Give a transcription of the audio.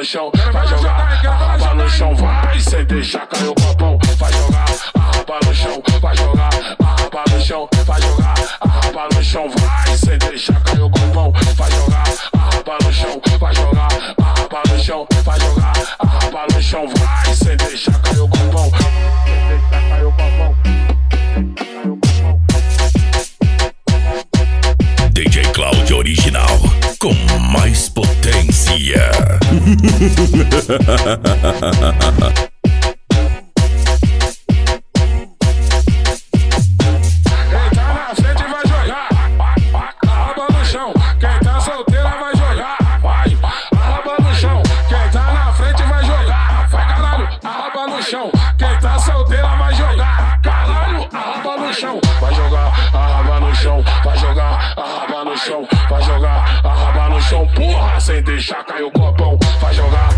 chão, vai jogar a raba no chão, vai sem deixar cair o copão. Vai jogar a raba no chão, vai jogar a raba no chão, vai jogar a raba no chão, vai sem deixar cair o copão. Vai jogar a raba no chão, vai jogar a raba no chão, vai jogar a raba no chão, vai sem deixar cair o copão. Sem deixar cair o copão. DJ Cláudio original com mais potência. Quem tá na frente vai jogar a raba no chão. Quem tá solteira vai jogar, vai a raba no chão. Quem tá na frente vai jogar, vai caralho, a raba no chão. Quem tá solteira vai jogar, caralho, a raba no chão. Vai jogar a raba no chão, vai jogar a raba no chão, vai jogar a raba no chão, porra, sem deixar cair o copão. Vai jogar